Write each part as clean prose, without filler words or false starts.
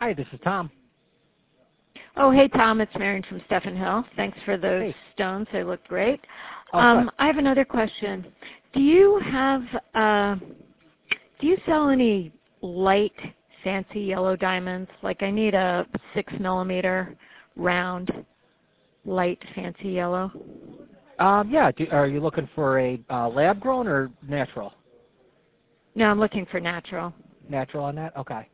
Hi, this is Tom. Oh, hey, Tom. It's Marion from Stephen Hill. Thanks for those Hey. stones. They look great. Oh, I have another question. Do you sell any light, fancy yellow diamonds? Like I need a 6 millimeter round, light, fancy yellow. Yeah. Are you looking for a lab grown or natural? No, I'm looking for natural. Natural on that? Okay.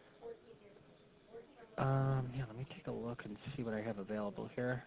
Yeah, let me take a look and see what I have available here.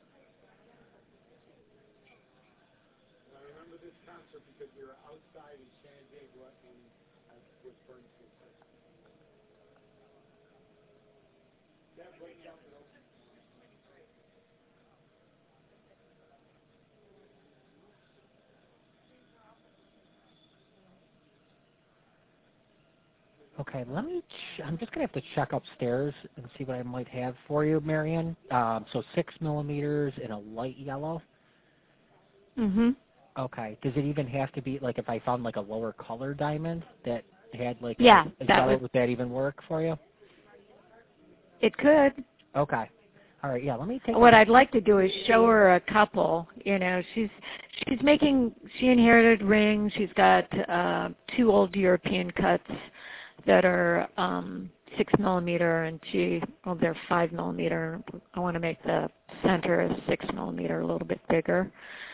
Okay, I'm just going to have to check upstairs and see what I might have for you, Marion. So 6 millimeters in a light yellow. Mm-hmm. Okay. Does it even have to be, like, if I found, like, a lower color diamond that had, like, Yeah, a that yellow, would that even work for you? it could. Okay. All right, yeah, let me take What I'd like to do is show her a couple. You know, she inherited rings. She's got 2 old European cuts that are 6 millimeter, and they're 5 millimeter. I want to make the center a 6 millimeter a little bit bigger.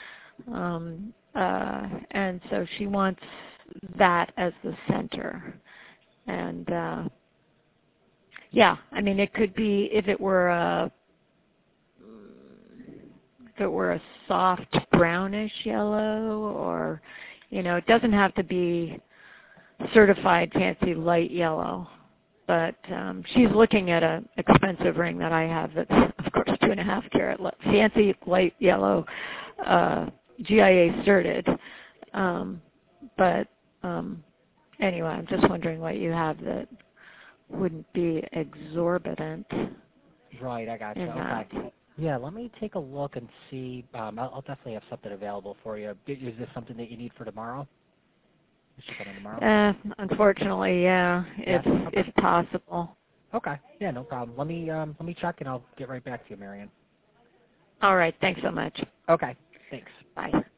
And so she wants that as the center. And yeah, I mean, it could be if it were a soft brownish yellow, or it doesn't have to be certified fancy light yellow. But she's looking at an expensive ring that I have that's, of course, 2.5 carat fancy light yellow, GIA certed. But anyway, I'm just wondering what you have that wouldn't be exorbitant. Right, I got you. Okay. Yeah, let me take a look and see. I'll definitely have something available for you. Is this something that you need for tomorrow? Is she coming tomorrow? Unfortunately, yeah, if possible. Okay. Yeah, no problem. Let me check and I'll get right back to you, Marion. All right. Thanks so much. Okay. Thanks. Bye.